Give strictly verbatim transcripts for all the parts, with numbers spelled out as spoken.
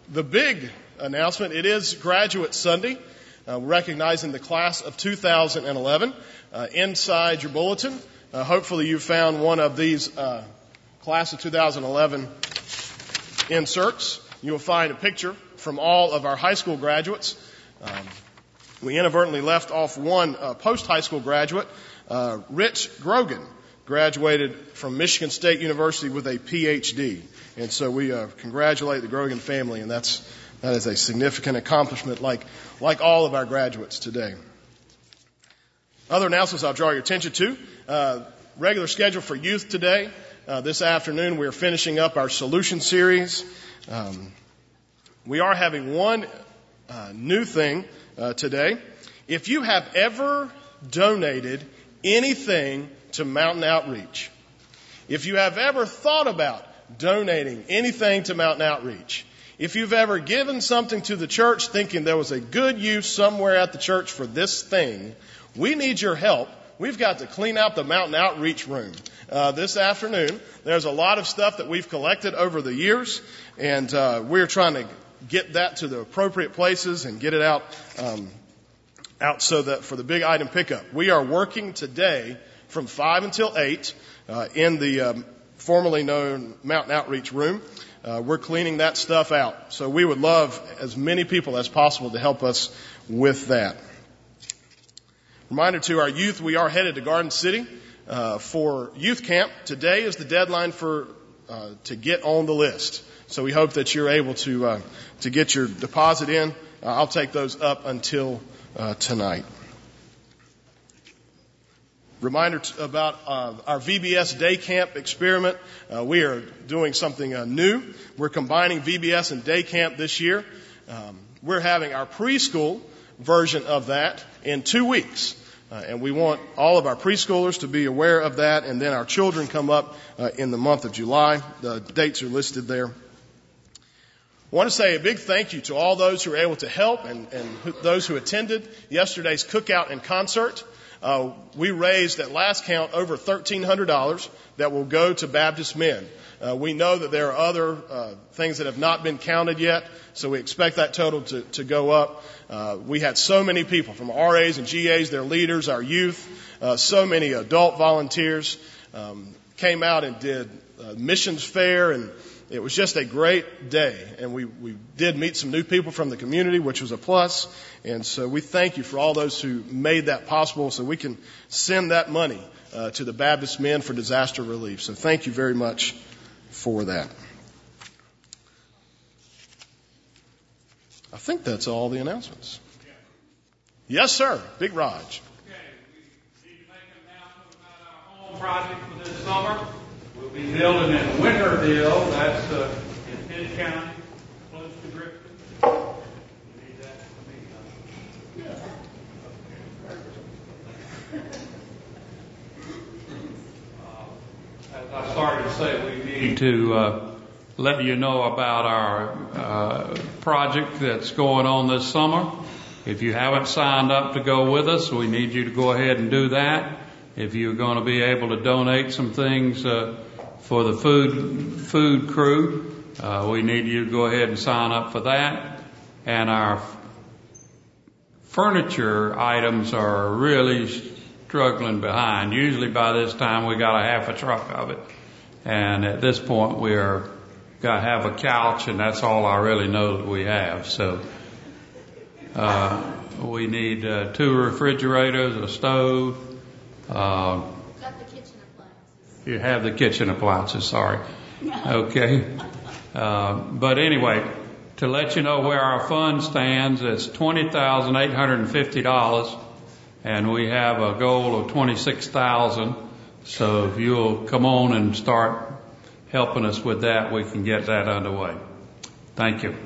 the big announcement, it is Graduate Sunday, uh, recognizing the class of two thousand eleven. Uh, inside your bulletin, uh, hopefully you found one of these uh, class of two thousand eleven inserts. You will find a picture from all of our high school graduates. Um, we inadvertently left off one uh, post-high school graduate, uh, Rich Grogan, graduated from Michigan State University with a P H D. And so we uh, congratulate the Grogan family, and that's that is a significant accomplishment, like like all of our graduates today. Other announcements I'll draw your attention to. Uh, regular schedule for youth today. Uh, this afternoon we're finishing up our solution series. Um, we are having one uh, new thing uh, today. If you have ever donated anything to Mountain Outreach, if you have ever thought about donating anything to Mountain Outreach, if you've ever given something to the church thinking there was a good use somewhere at the church for this thing, we need your help. We've got to clean out the Mountain Outreach room uh, this afternoon. There's a lot of stuff that we've collected over the years, and uh, we're trying to get that to the appropriate places and get it out um, out so that for the big item pickup. We are working today from five until eight uh, in the um, formerly known Mountain Outreach room. Uh, we're cleaning that stuff out. So we would love as many people as possible to help us with that. Reminder to our youth, we are headed to Garden City uh, for youth camp. Today is the deadline for uh, to get on the list. So we hope that you're able to uh, to get your deposit in. Uh, I'll take those up until uh, tonight. Reminder t- about uh, our V B S day camp experiment. Uh, we are doing something uh, new. We're combining V B S and day camp this year. Um, we're having our preschool version of that in two weeks. Uh, and we want all of our preschoolers to be aware of that. And then our children come up uh, in the month of July. The dates are listed there. I want to say a big thank you to all those who were able to help and, and who, those who attended yesterday's cookout and concert. Uh, we raised at last count over thirteen hundred dollars that will go to Baptist Men. Uh, we know that there are other uh, things that have not been counted yet, so we expect that total to, to go up. Uh, we had so many people from R As and G As, their leaders, our youth, uh, so many adult volunteers um, came out and did uh, missions fair, and it was just a great day. And we, we did meet some new people from the community, which was a plus. And so we thank you for all those who made that possible so we can send that money uh, to the Baptist Men for disaster relief. So thank you very much for that. I think that's all the announcements. Yes, sir. Big Raj. Okay, we need to make an announcement about our home project for this summer. We'll be building in Winterville. That's uh, in Pitt County, close to Griffin. We need that for me. Yeah. Uh, as I started to say, we need to uh, let you know about our uh, project that's going on this summer. If you haven't signed up to go with us, we need you to go ahead and do that. If you're going to be able to donate some things uh, for the food food crew, uh, we need you to go ahead and sign up for that. And our furniture items are really struggling behind. Usually by this time we got a half a truck of it. And at this point we are got to have a couch, and that's all I really know that we have. So uh, we need uh, two refrigerators, a stove. Uh, Got the kitchen appliances. You have the kitchen appliances, sorry. Okay. Uh, but anyway, to let you know where our fund stands, it's twenty thousand eight hundred fifty dollars, and we have a goal of twenty-six thousand dollars. So if you'll come on and start helping us with that, we can get that underway. Thank you.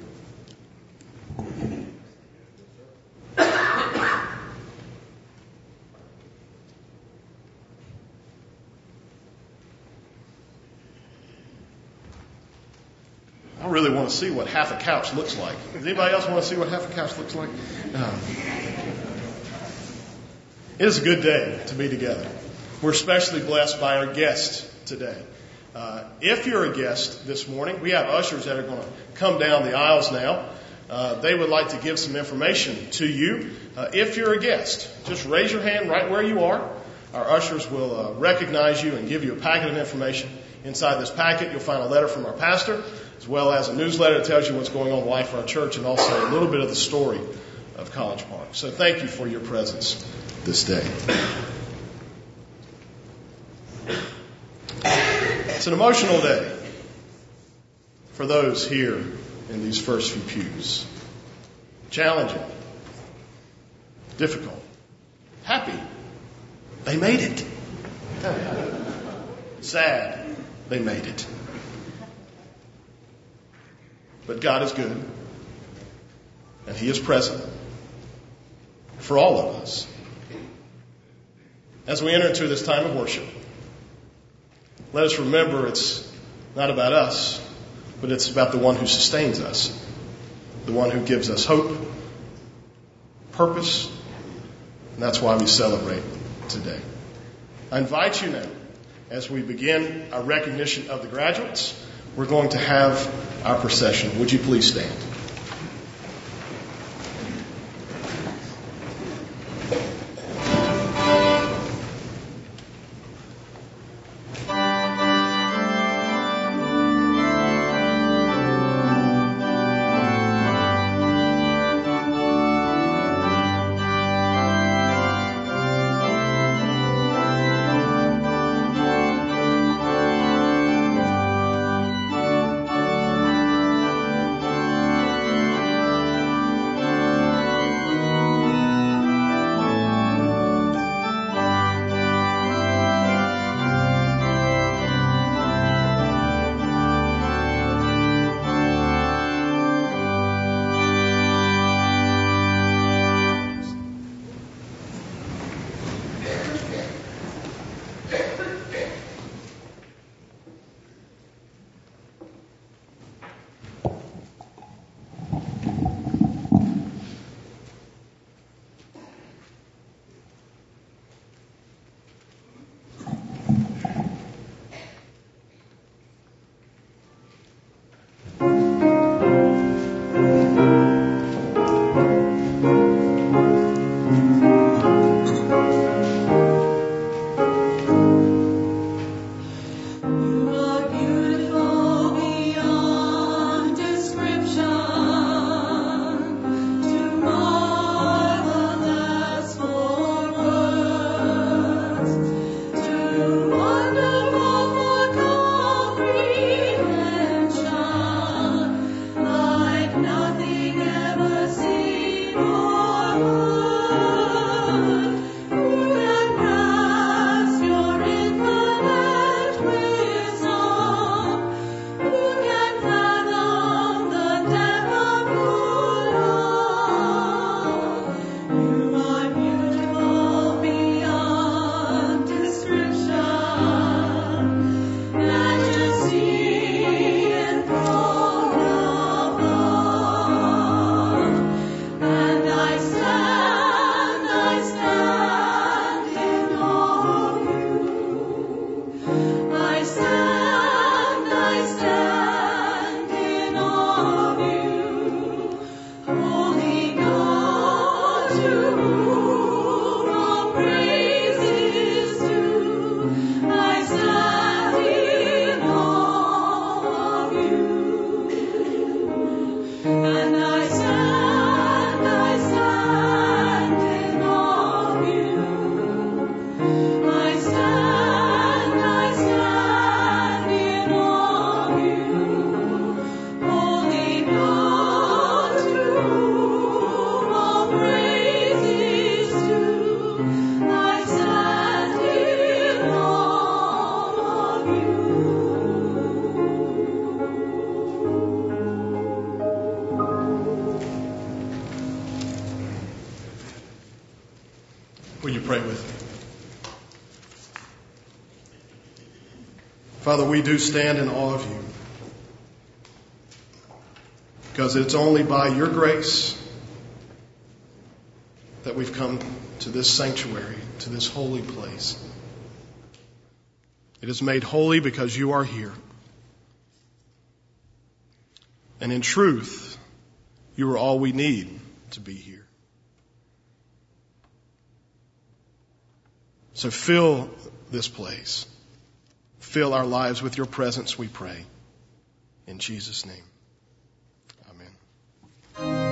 I really want to see what half a couch looks like. Does anybody else want to see what half a couch looks like? Um, it is a good day to be together. We're especially blessed by our guests today. Uh, if you're a guest this morning, we have ushers that are going to come down the aisles now. Uh, they would like to give some information to you. Uh, if you're a guest, just raise your hand right where you are. Our ushers will uh, recognize you and give you a packet of information. Inside this packet, you'll find a letter from our pastor, as well as a newsletter that tells you what's going on in life for our church, and also a little bit of the story of College Park. So thank you for your presence this day. It's an emotional day for those here in these first few pews. Challenging, difficult, happy. They made it. Sad, they made it. But God is good, and He is present for all of us. As we enter into this time of worship, let us remember it's not about us, but it's about the one who sustains us, the one who gives us hope, purpose, and that's why we celebrate today. I invite you now, as we begin our recognition of the graduates, we're going to have our procession. Would you please stand? Will you pray with me? Father, we do stand in awe of you, because it's only by your grace that we've come to this sanctuary, to this holy place. It is made holy because you are here. And in truth, you are all we need to be here. So fill this place. Fill our lives with your presence, we pray. In Jesus' name. Amen.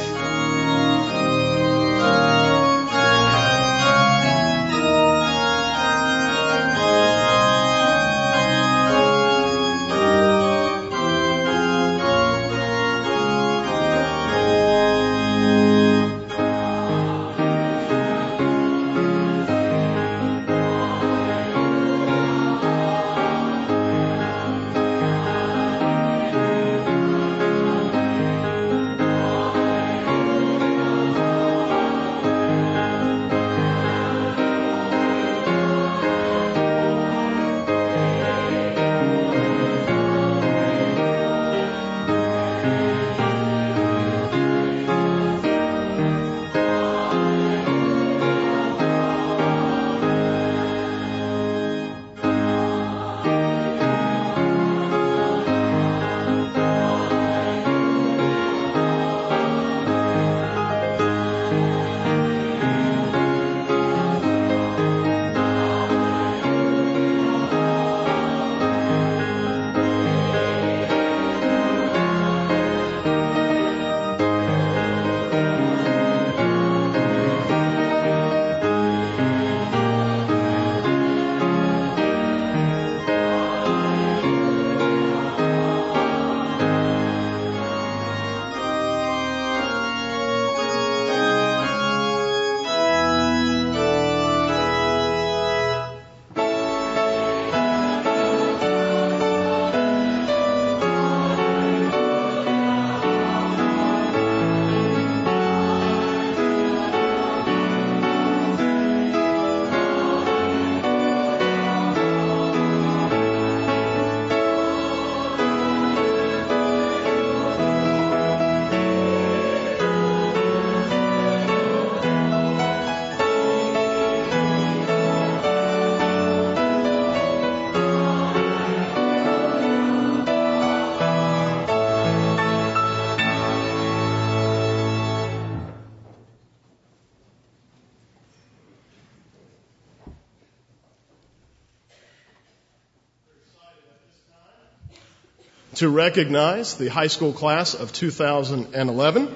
To recognize the high school class of two thousand eleven.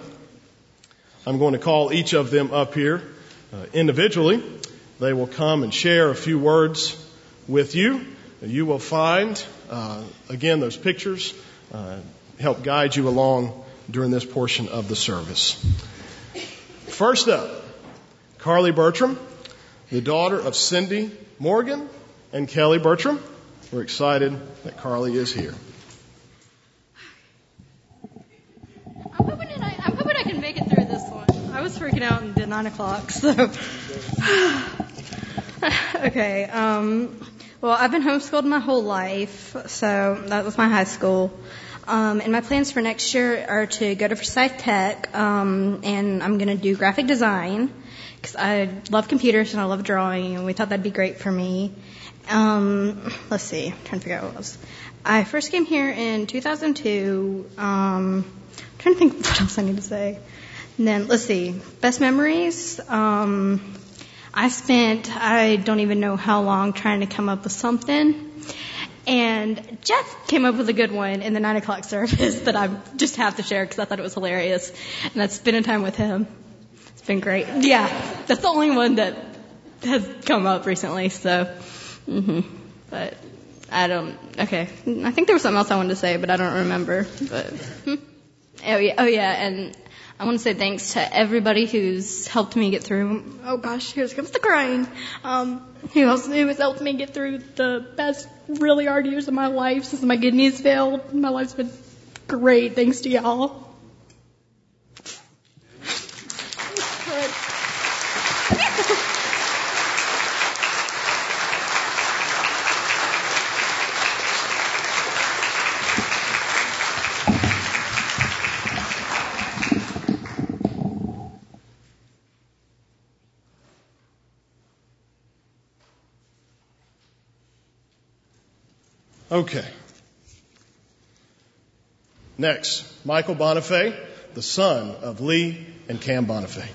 I'm going to call each of them up here uh, individually. They will come and share a few words with you. You will find, uh, again, those pictures uh, help guide you along during this portion of the service. First up, Carly Bertram, the daughter of Cindy Morgan and Kelly Bertram. We're excited that Carly is here. I'm hoping, I, I'm hoping I can make it through this one. I was freaking out and did nine o'clock, so. Okay, um, well, I've been homeschooled my whole life, so that was my high school. Um, and my plans for next year are to go to Forsyth Tech, um, and I'm going to do graphic design, because I love computers and I love drawing, and we thought that'd be great for me. Um, let's see, I'm trying to figure out what it was. I first came here in two thousand two, um, I'm trying to think what else I need to say. And then, let's see, best memories. Um, I spent, I don't even know how long trying to come up with something. And Jeff came up with a good one in the nine o'clock service that I just have to share because I thought it was hilarious. And that's spending time with him. It's been great. Yeah, that's the only one that has come up recently. So, mm-hmm. But I don't, okay. I think there was something else I wanted to say, but I don't remember. But, hmm. oh yeah, oh yeah, and I want to say thanks to everybody who's helped me get through. Oh gosh, here comes the crying. Um, who else who has helped me get through the best, really hard years of my life since my kidneys failed. My life's been great, thanks to y'all. Okay. Next, Michael Bonifay, the son of Lee and Cam Bonifay.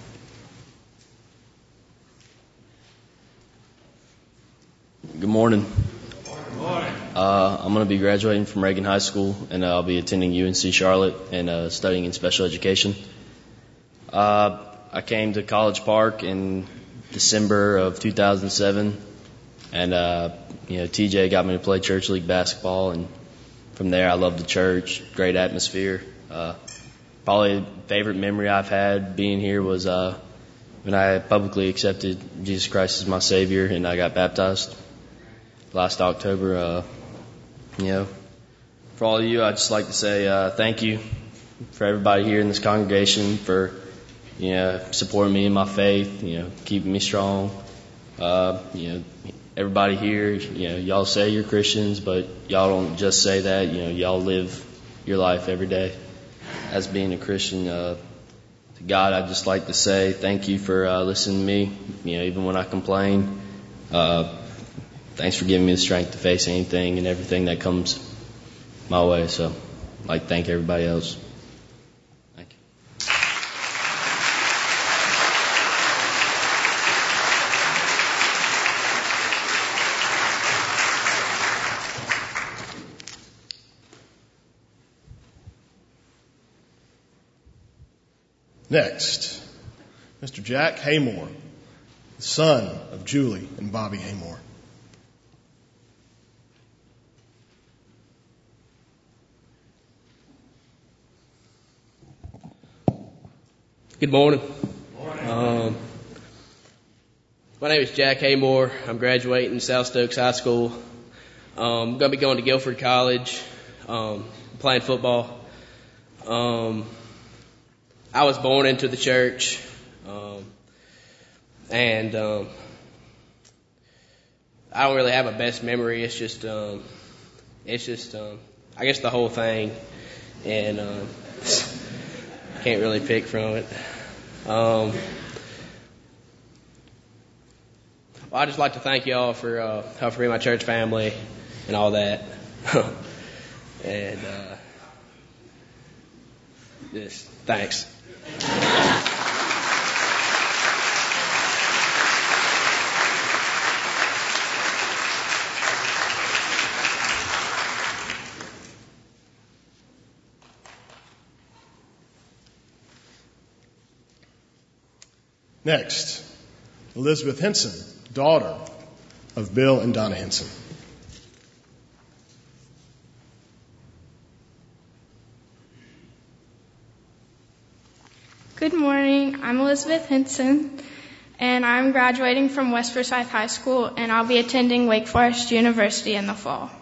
Good morning. Good morning. Uh, I'm going to be graduating from Reagan High School, and uh, I'll be attending U N C Charlotte and uh, studying in special education. Uh, I came to College Park in December of two thousand seven, and uh, you know T J got me to play church league basketball, and from there I loved the church, great atmosphere. Uh, probably the favorite memory I've had being here was uh, when I publicly accepted Jesus Christ as my Savior and I got baptized last October. Uh, you know, for all of you, I'd just like to say uh, thank you for everybody here in this congregation for, you know, supporting me in my faith, you know, keeping me strong. Uh, you know, everybody here, you know, y'all say you're Christians, but y'all don't just say that. You know, y'all live your life every day as being a Christian. Uh, to God, I'd just like to say thank you for uh, listening to me, you know, even when I complain. Uh, thanks for giving me the strength to face anything and everything that comes my way. So I'd like to thank everybody else. Thank you. Next, Mister Jack Haymore, the son of Julie and Bobby Haymore. Good morning. Um, my name is Jack Haymore. I'm graduating South Stokes High School. Um, I'm going to be going to Guilford College, um, playing football. Um, I was born into the church, um, and um, I don't really have a best memory. It's just, um, it's just, um, I guess the whole thing, and um, can't really pick from it. Um, well, I'd just like to thank y'all for uh, for being my church family and all that, and uh, just thanks. Next, Elizabeth Henson, daughter of Bill and Donna Henson. Good morning. I'm Elizabeth Henson, and I'm graduating from West Forsyth High School, and I'll be attending Wake Forest University in the fall.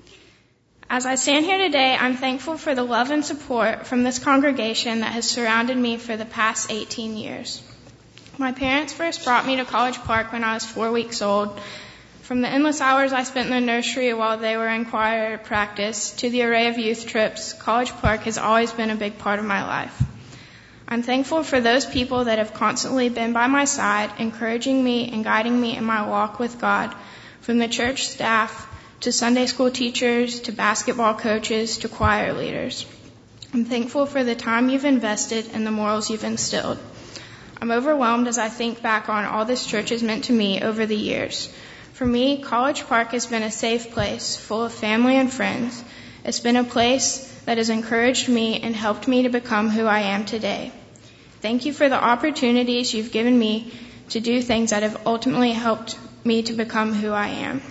As I stand here today, I'm thankful for the love and support from this congregation that has surrounded me for the past eighteen years. My parents first brought me to College Park when I was four weeks old. From the endless hours I spent in the nursery while they were in choir practice to the array of youth trips, College Park has always been a big part of my life. I'm thankful for those people that have constantly been by my side, encouraging me and guiding me in my walk with God, from the church staff to Sunday school teachers to basketball coaches to choir leaders. I'm thankful for the time you've invested and the morals you've instilled. I'm overwhelmed as I think back on all this church has meant to me over the years. For me, College Park has been a safe place, full of family and friends. It's been a place that has encouraged me and helped me to become who I am today. Thank you for the opportunities you've given me to do things that have ultimately helped me to become who I am.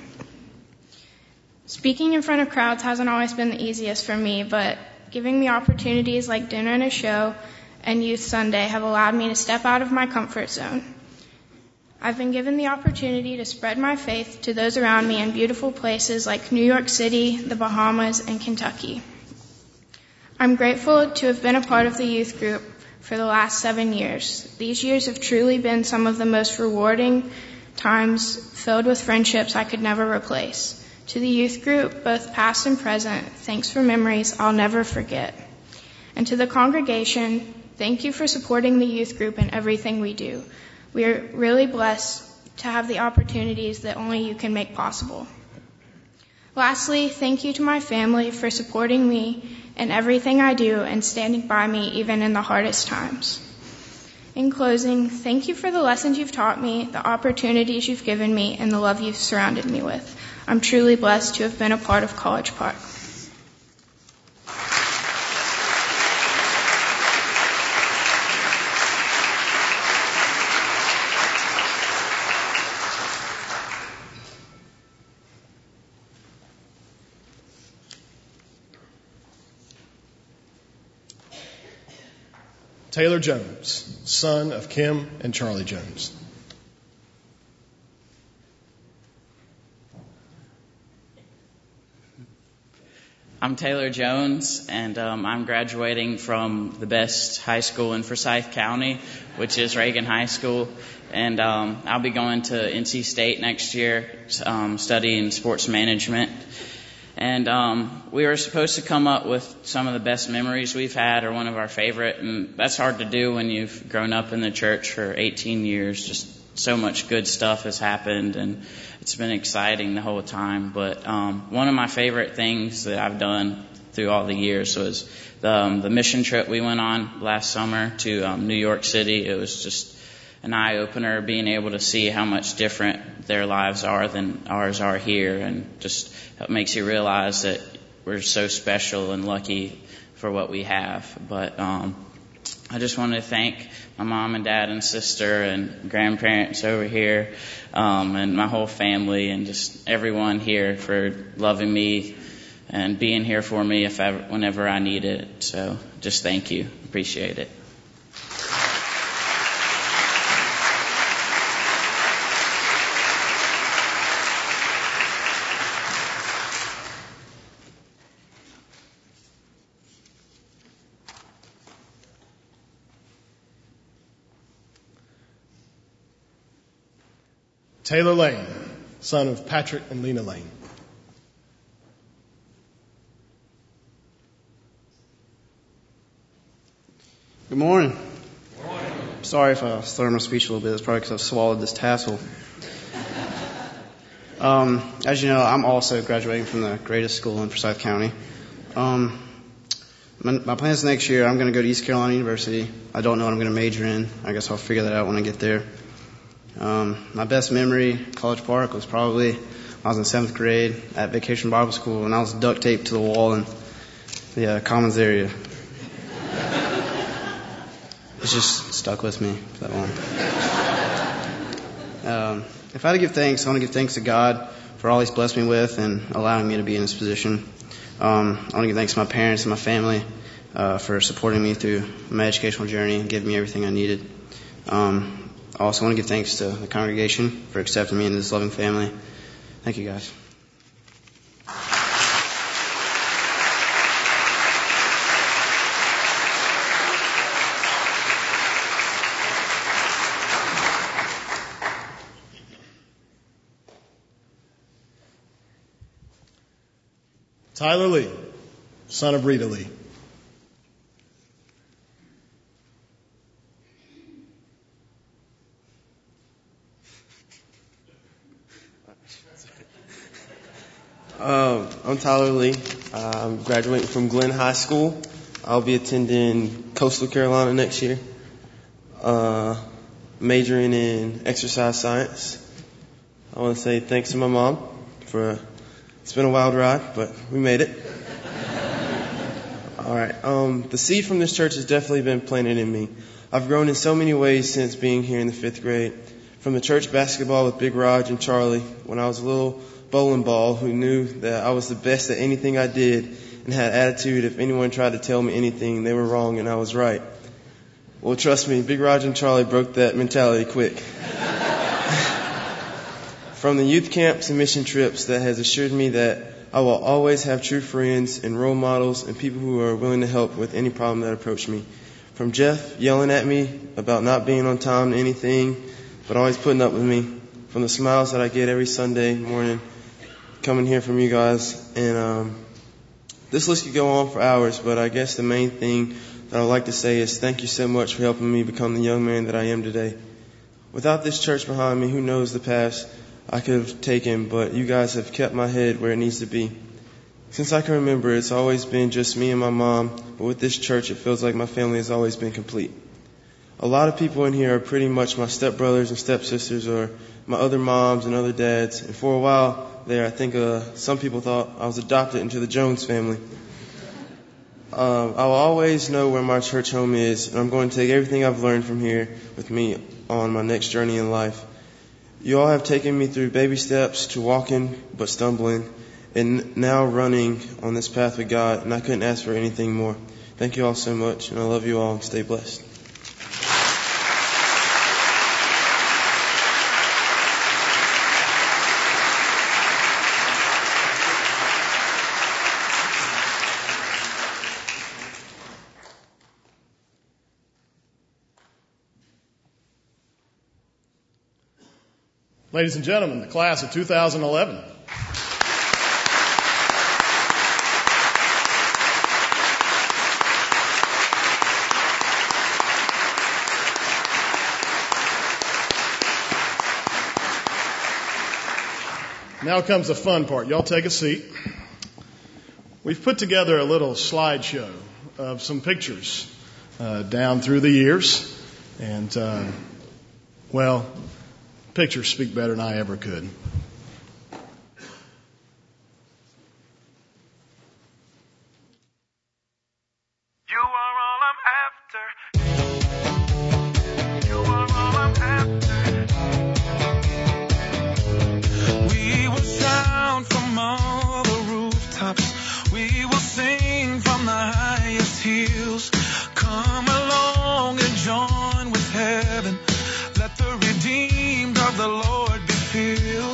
Speaking in front of crowds hasn't always been the easiest for me, but giving me opportunities like dinner and a show and Youth Sunday have allowed me to step out of my comfort zone. I've been given the opportunity to spread my faith to those around me in beautiful places like New York City, the Bahamas, and Kentucky. I'm grateful to have been a part of the youth group for the last seven years. These years have truly been some of the most rewarding times, filled with friendships I could never replace. To the youth group, both past and present, thanks for memories I'll never forget. And to the congregation, thank you for supporting the youth group in everything we do. We are really blessed to have the opportunities that only you can make possible. Lastly, thank you to my family for supporting me in everything I do and standing by me even in the hardest times. In closing, thank you for the lessons you've taught me, the opportunities you've given me, and the love you've surrounded me with. I'm truly blessed to have been a part of College Park. Taylor Jones, son of Kim and Charlie Jones. I'm Taylor Jones, and um, I'm graduating from the best high school in Forsyth County, which is Reagan High School. And um, I'll be going to N C State next year, um, studying sports management. And um, we were supposed to come up with some of the best memories we've had, or one of our favorite, and that's hard to do when you've grown up in the church for eighteen years. Just so much good stuff has happened, and it's been exciting the whole time. But um, one of my favorite things that I've done through all the years was the, um, the mission trip we went on last summer to um, New York City. It was just an eye-opener, being able to see how much different their lives are than ours are here, and just it makes you realize that we're so special and lucky for what we have. But um, I just want to thank my mom and dad and sister and grandparents over here, um, and my whole family, and just everyone here for loving me and being here for me if ever, whenever I need it. So just thank you. Appreciate it. Taylor Lane, son of Patrick and Lena Lane. Good morning. Good morning. Sorry if I slur my speech a little bit. It's probably because I've swallowed this tassel. Um, as you know, I'm also graduating from the greatest school in Forsyth County. Um, my, my plans next year, I'm going to go to East Carolina University. I don't know what I'm going to major in. I guess I'll figure that out when I get there. Um, my best memory at College Park was probably when I was in seventh grade at Vacation Bible School, and I was duct taped to the wall in the uh, Commons area. It's just stuck with me for that long. Um, if I had to give thanks, I want to give thanks to God for all He's blessed me with and allowing me to be in this position. Um, I want to give thanks to my parents and my family uh, for supporting me through my educational journey and giving me everything I needed. Um, I also want to give thanks to the congregation for accepting me into this loving family. Thank you, guys. Tyler Lee, son of Rita Lee. Uh, I'm Tyler Lee. Uh, I'm graduating from Glenn High School. I'll be attending Coastal Carolina next year, uh, majoring in exercise science. I want to say thanks to my mom for, it's been a wild ride, but we made it. All right. Um, the seed from this church has definitely been planted in me. I've grown in so many ways since being here in the fifth grade. From the church basketball with Big Raj and Charlie when I was a little bowling ball who knew that I was the best at anything I did and had attitude. If anyone tried to tell me anything, they were wrong and I was right. Well, trust me, Big Raj and Charlie broke that mentality quick. From the youth camps and mission trips that has assured me that I will always have true friends and role models and people who are willing to help with any problem that approach me. From Jeff yelling at me about not being on time to anything, but always putting up with me. From the smiles that I get every Sunday morning coming here from you guys. And um, this list could go on for hours, but I guess the main thing that I would like to say is thank you so much for helping me become the young man that I am today. Without this church behind me, who knows the past I could have taken, but you guys have kept my head where it needs to be. Since I can remember, it's always been just me and my mom, but with this church, it feels like my family has always been complete. A lot of people in here are pretty much my stepbrothers and stepsisters, or my other moms and other dads, and for a while there, I think uh, some people thought I was adopted into the Jones family. Uh, I will always know where my church home is, and I'm going to take everything I've learned from here with me on my next journey in life. You all have taken me through baby steps to walking but stumbling, and now running on this path with God, and I couldn't ask for anything more. Thank you all so much, and I love you all, and stay blessed. Ladies and gentlemen, the class of two thousand eleven. Now comes the fun part. Y'all take a seat. We've put together a little slideshow of some pictures uh, down through the years. And, uh, well, pictures speak better than I ever could. You are all I'm after. You are all I'm after. We will shout from all the rooftops. We will sing from the highest hills. Come along and join with heaven. Let the redeemed of the Lord be filled.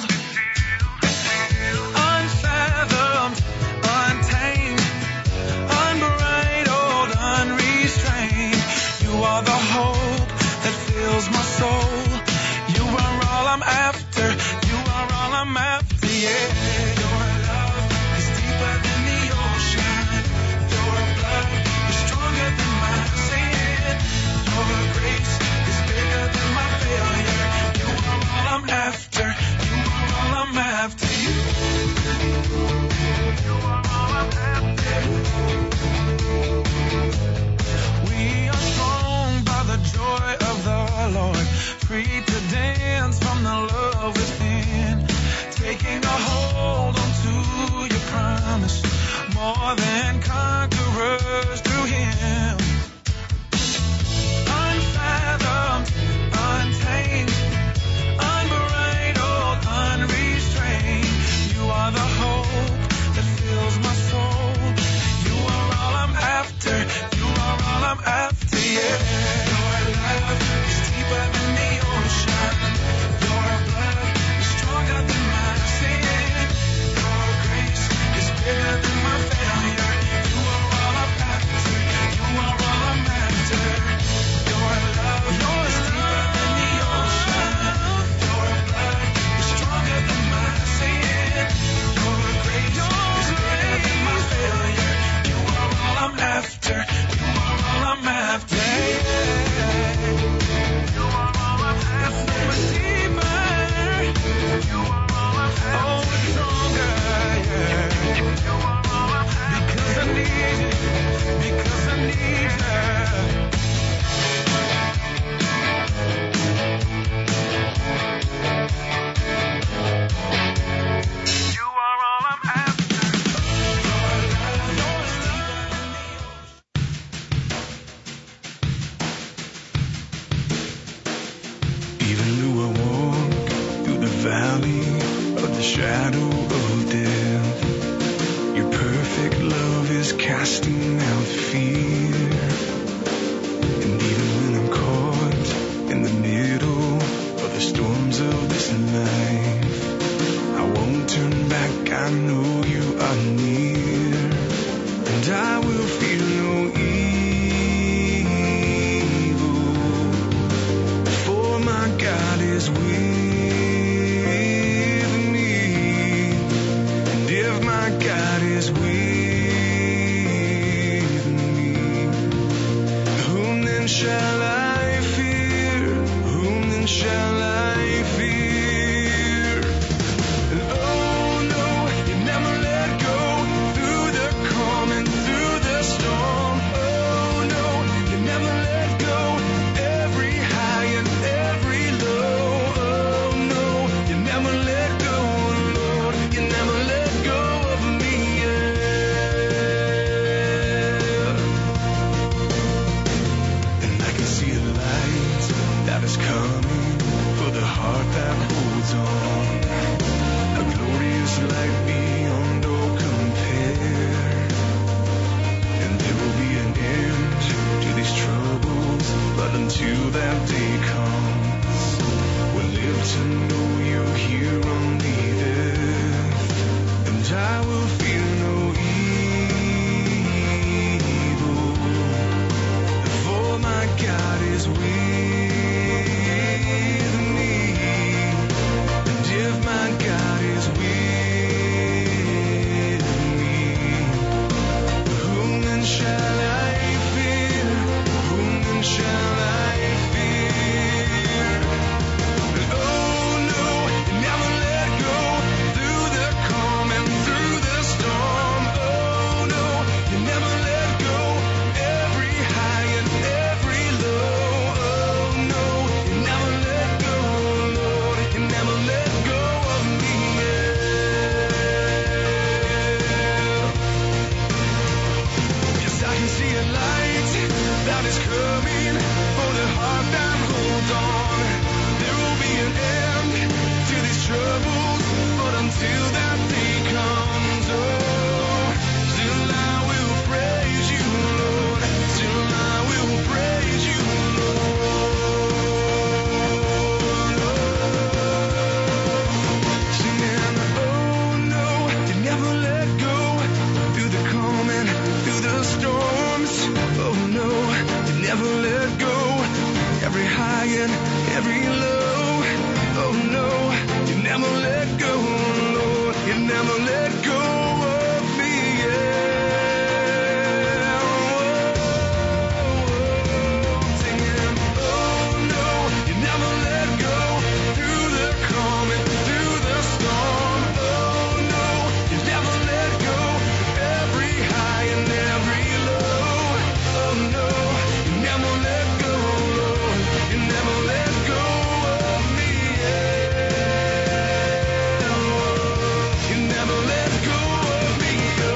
Unfathomed, untamed, unbridled, unrestrained. You are the hope that fills my soul. You are all I'm after. You are all I'm after, yeah. Your love is deeper than the ocean. Your blood is stronger than my sin. Your grace is bigger than my failure. You are all I'm after. You are all I'm after. You, you are all I'm after. We are strong by the joy of the Lord, free to dance from the love within, taking a hold onto your promise, more than conquerors through Him. Unfathomed, untamed, unbridled, unrestrained. You are the hope that fills my soul. You are all I'm after. You are all I'm after, yeah. Your love is deeper than the ocean. Your blood is stronger than my sin. Your grace is bigger than my failure. You are all I'm after. You are all I'm after. Your love is deeper than the ocean. Your blood is stronger than my sin. Your grace is bigger than my failure. You are all I'm after. You are all I'm after. You are all I'm after. It's deeper. You are all I'm after. Oh, it's stronger, yeah. You are all I'm after. Because I need you. Because I need you. You are all I'm after. Your love is deeper than the ocean. Even though I walk through the valley of the shadow of death, your perfect love is casting out fear. And even when I'm caught in the middle of the storms of this life, I won't turn back, I know you are near. And I will fear no evil, for my God is with me. And if my God is with me, whom then shall I fear? Whom then shall I fear? until that day comes. We'll live to know you're here on the earth, and I will fear no evil, for my God is with me, and if my God is with me, whom then shall I fear? Whom then shall I fear? Oh no, you never let go through the calm and through the storm. Oh no, you never let go every high and every low. Oh no, you never let go, Lord, you never let go of me. Yes, I can see a light that is coming for the heart that holds on. There will be an end to these troubles, but until that day comes, oh, still I will praise you, Lord. Still I will praise you, Lord. Singing, oh no, you never let go through the calm and through the storms. Oh no, you never let go every high and every low. Oh no, you never let go, Lord. You never let go of me. Yeah. Oh, singing, oh no, you never let go through the calm and through the storm. Oh no, you never let go every high and every low. Oh no, you never let go, Lord. You never let go of me. Yeah. You never let go of me. Oh,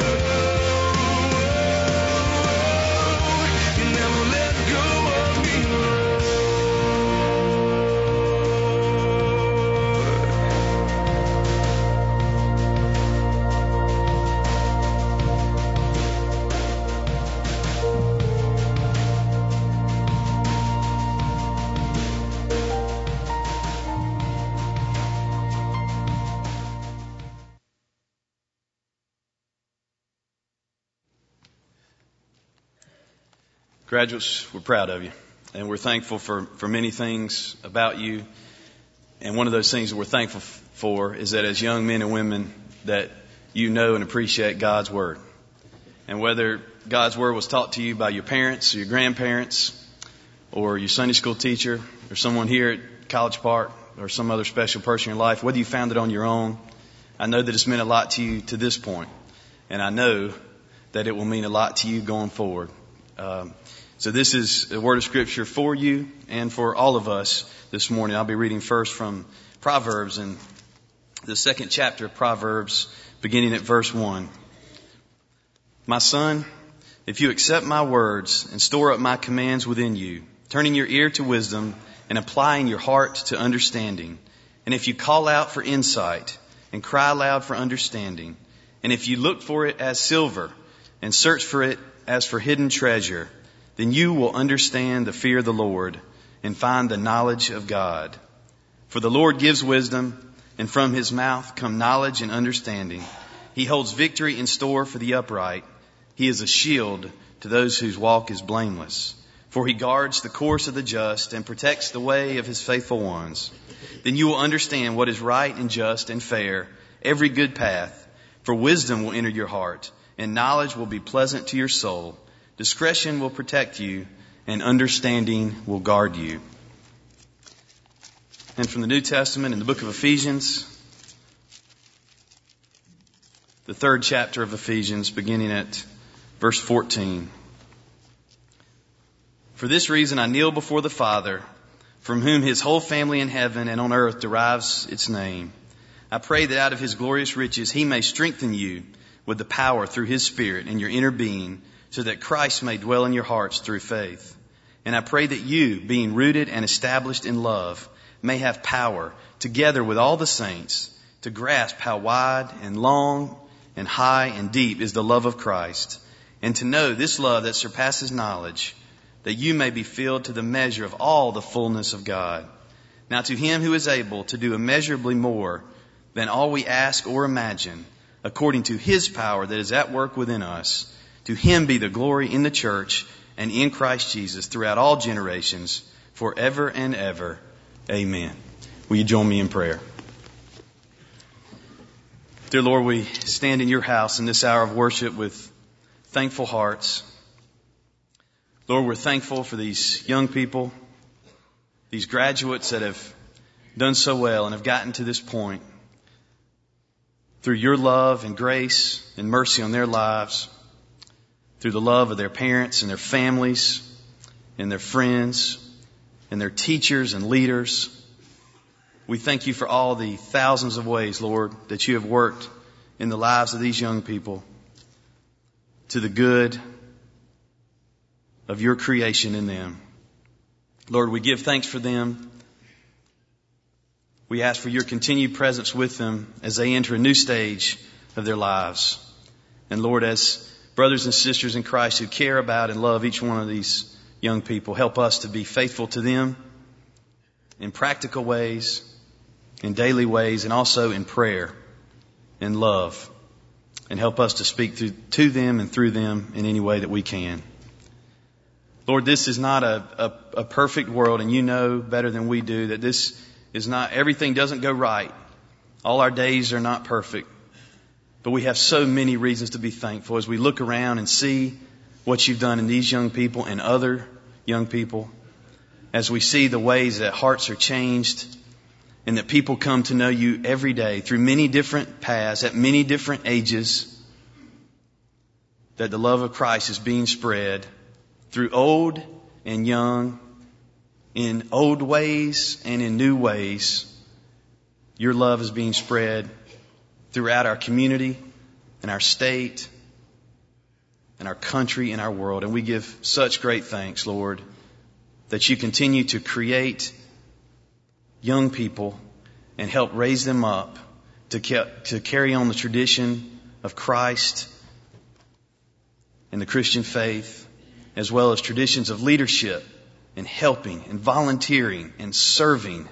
you never let go of me, Lord. Graduates, we're proud of you, and we're thankful for, for many things about you. And one of those things that we're thankful f- for is that as young men and women that you know and appreciate God's Word. And whether God's Word was taught to you by your parents or your grandparents or your Sunday school teacher or someone here at College Park or some other special person in your life, whether you found it on your own, I know that it's meant a lot to you to this point. And I know that it will mean a lot to you going forward. Um, So this is a word of Scripture for you and for all of us this morning. I'll be reading first from Proverbs, and the second chapter of Proverbs, beginning at verse one. My son, if you accept my words and store up my commands within you, turning your ear to wisdom and applying your heart to understanding, and if you call out for insight and cry aloud for understanding, and if you look for it as silver and search for it as for hidden treasure, then you will understand the fear of the Lord and find the knowledge of God. For the Lord gives wisdom, and from his mouth come knowledge and understanding. He holds victory in store for the upright. He is a shield to those whose walk is blameless. For he guards the course of the just and protects the way of his faithful ones. Then you will understand what is right and just and fair, every good path. For wisdom will enter your heart, and knowledge will be pleasant to your soul. Discretion will protect you, and understanding will guard you. And from the New Testament in the book of Ephesians, the third chapter of Ephesians, beginning at verse fourteen. For this reason I kneel before the Father, from whom his whole family in heaven and on earth derives its name. I pray that out of his glorious riches he may strengthen you with the power through his Spirit in your inner being, so that Christ may dwell in your hearts through faith. And I pray that you, being rooted and established in love, may have power, together with all the saints, to grasp how wide and long and high and deep is the love of Christ, and to know this love that surpasses knowledge, that you may be filled to the measure of all the fullness of God. Now to him who is able to do immeasurably more than all we ask or imagine, according to his power that is at work within us, to him be the glory in the church and in Christ Jesus throughout all generations, forever and ever. Amen. Will you join me in prayer? Dear Lord, we stand in your house in this hour of worship with thankful hearts. Lord, we're thankful for these young people, these graduates that have done so well and have gotten to this point through your love and grace and mercy on their lives, through the love of their parents and their families and their friends and their teachers and leaders. We thank you for all the thousands of ways, Lord, that you have worked in the lives of these young people to the good of your creation in them. Lord, we give thanks for them. We ask for your continued presence with them as they enter a new stage of their lives. And Lord, as brothers and sisters in Christ who care about and love each one of these young people, help us to be faithful to them in practical ways, in daily ways, and also in prayer and love. And help us to speak through, to them and through them in any way that we can. Lord, this is not a, a, a perfect world, and you know better than we do that this is not, everything doesn't go right. All our days are not perfect. But we have so many reasons to be thankful as we look around and see what you've done in these young people and other young people. As we see the ways that hearts are changed and that people come to know you every day through many different paths, at many different ages, that the love of Christ is being spread through old and young, in old ways and in new ways. Your love is being spread throughout our community and our state and our country and our world. And we give such great thanks, Lord, that you continue to create young people and help raise them up to, ke- to carry on the tradition of Christ and the Christian faith, as well as traditions of leadership and helping and volunteering and serving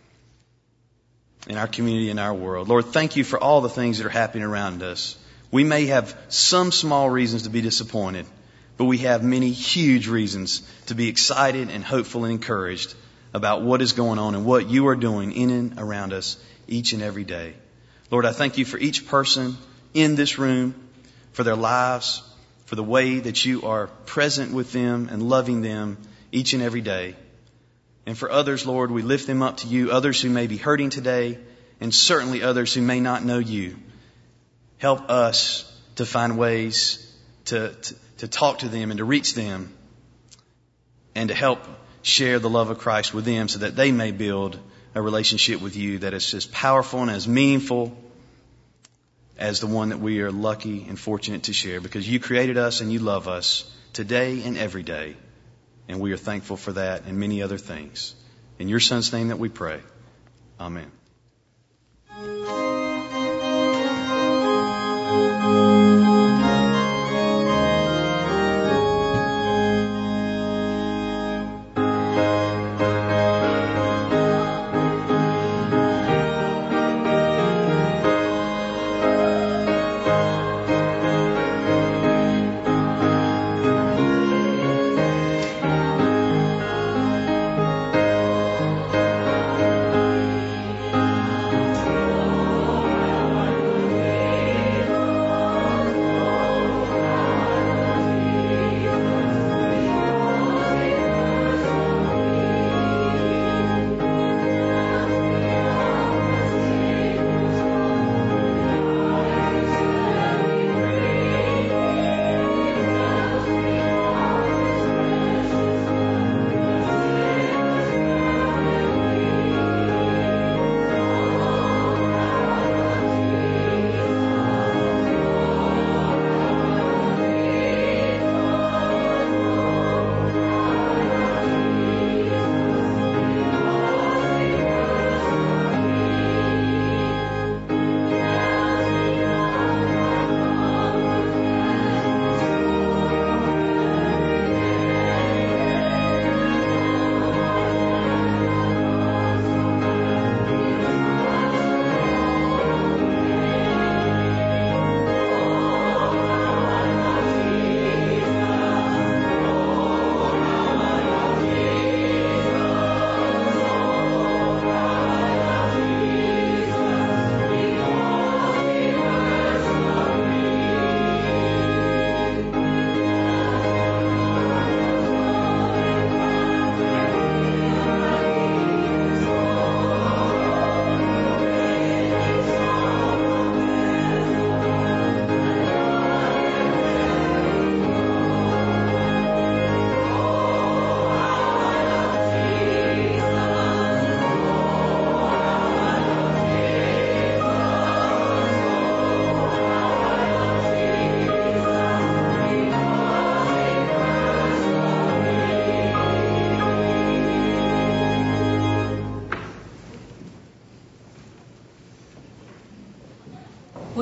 in our community and our world. Lord, thank you for all the things that are happening around us. We may have some small reasons to be disappointed, but we have many huge reasons to be excited and hopeful and encouraged about what is going on and what you are doing in and around us each and every day. Lord, I thank you for each person in this room, for their lives, for the way that you are present with them and loving them each and every day. And for others, Lord, we lift them up to you, others who may be hurting today, and certainly others who may not know you. Help us to find ways to, to, to talk to them and to reach them and to help share the love of Christ with them so that they may build a relationship with you that is as powerful and as meaningful as the one that we are lucky and fortunate to share, because you created us and you love us today and every day. And we are thankful for that and many other things. In your Son's name that we pray. Amen.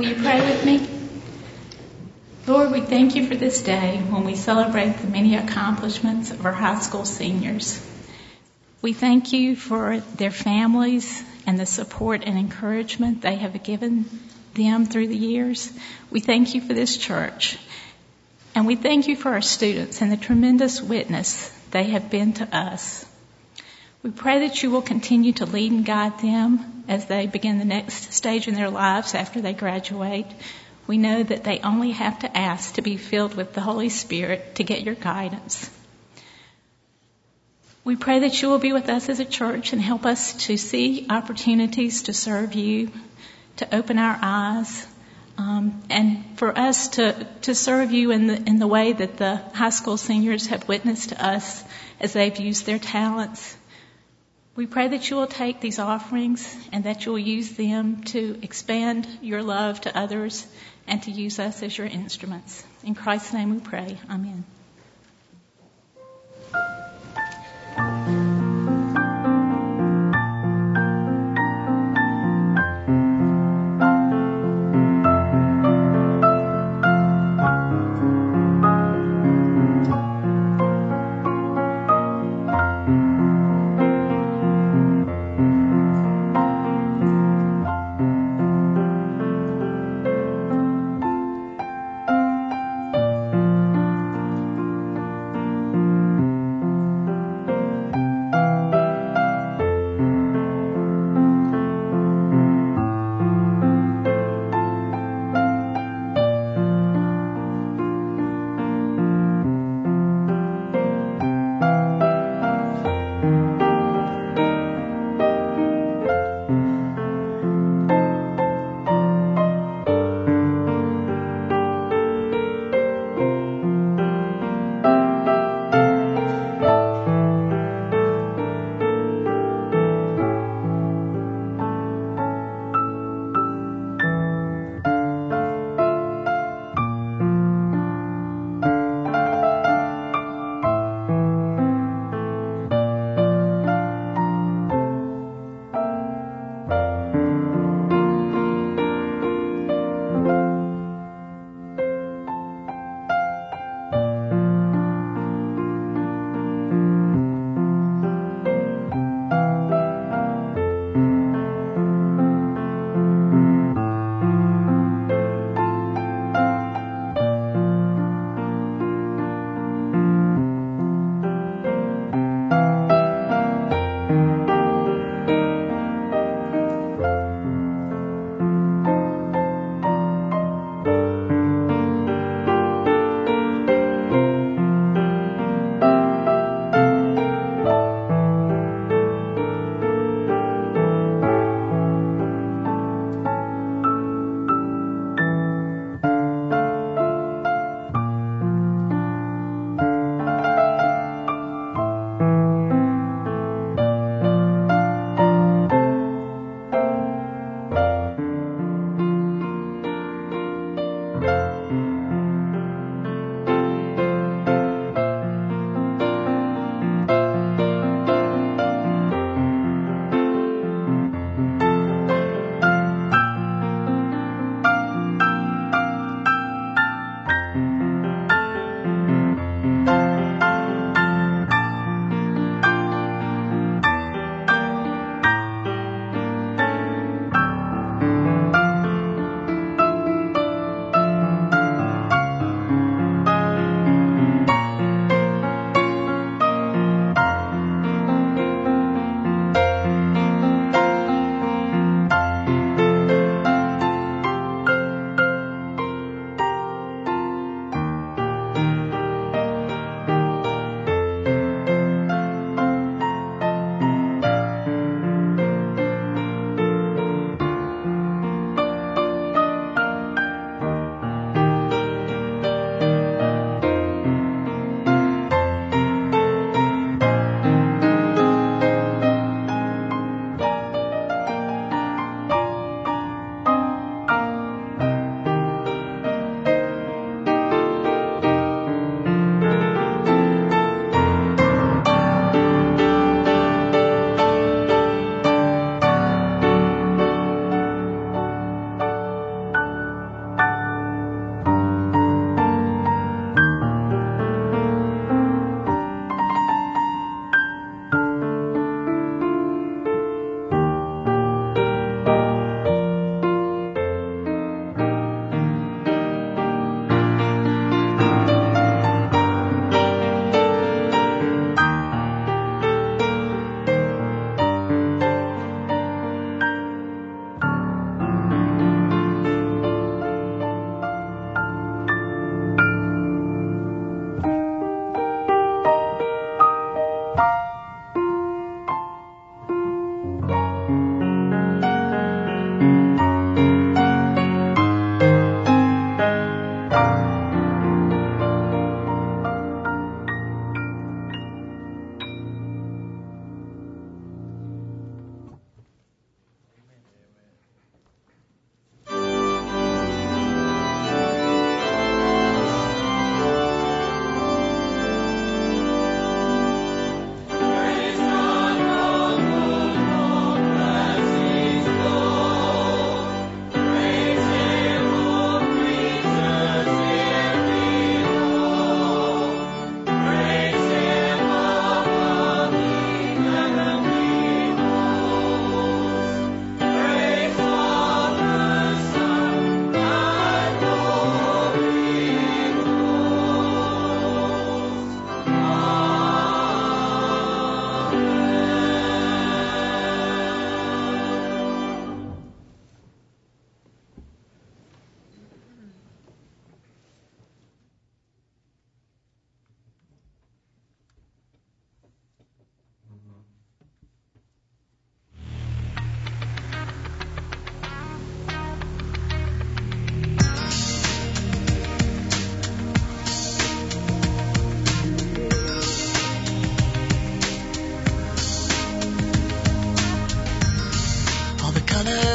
you pray with me? Lord, we thank you for this day when we celebrate the many accomplishments of our high school seniors. We thank you for their families and the support and encouragement they have given them through the years. We thank you for this church. And we thank you for our students and the tremendous witness they have been to us. We pray that you will continue to lead and guide them as they begin the next stage in their lives after they graduate. We know that they only have to ask to be filled with the Holy Spirit to get your guidance. We pray that you will be with us as a church and help us to see opportunities to serve you, to open our eyes, um, and for us to, to serve you in the, in the way that the high school seniors have witnessed to us as they've used their talents. We pray that you will take these offerings and that you will use them to expand your love to others and to use us as your instruments. In Christ's name we pray. Amen.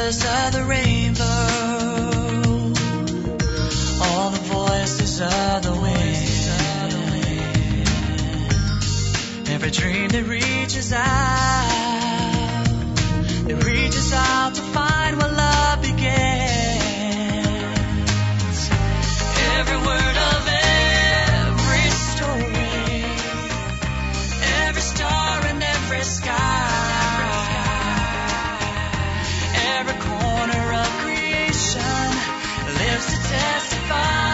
colors of the rainbow, all the voices of the wind, every dream that reaches out, that reaches out to find where love begins. Every word of every story, every star in every sky, every corner of creation lives to testify.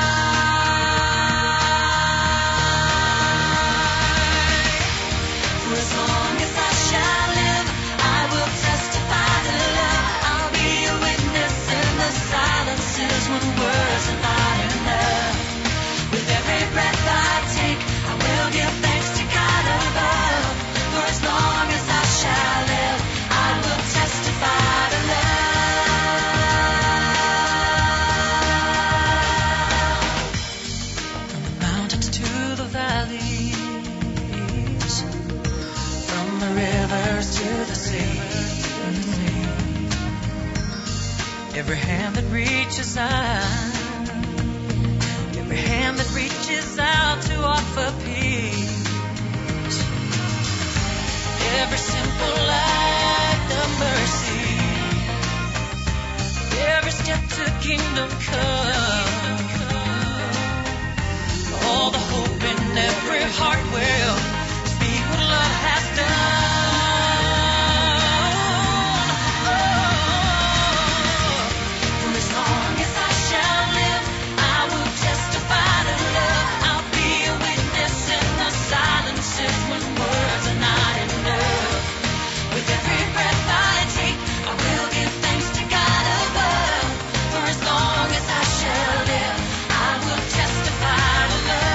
For as long as I shall live, I will testify to love. I'll be a witness in the silences when words are not enough. With every breath I take, I will give thanks to God above. For as long as I shall live, I will testify to love. From the mountains to the valleys, from the rivers to the sea, every hand that reaches out, every hand that reaches out to offer peace, every simple act of mercy, every step to kingdom come, all the hope in every heart will speak what love has done. For as long as I shall live, I will testify to love. I'll be a witness in the silences when words are not enough. With every breath I take, I will give thanks to God above. For as long as I shall live, I will testify to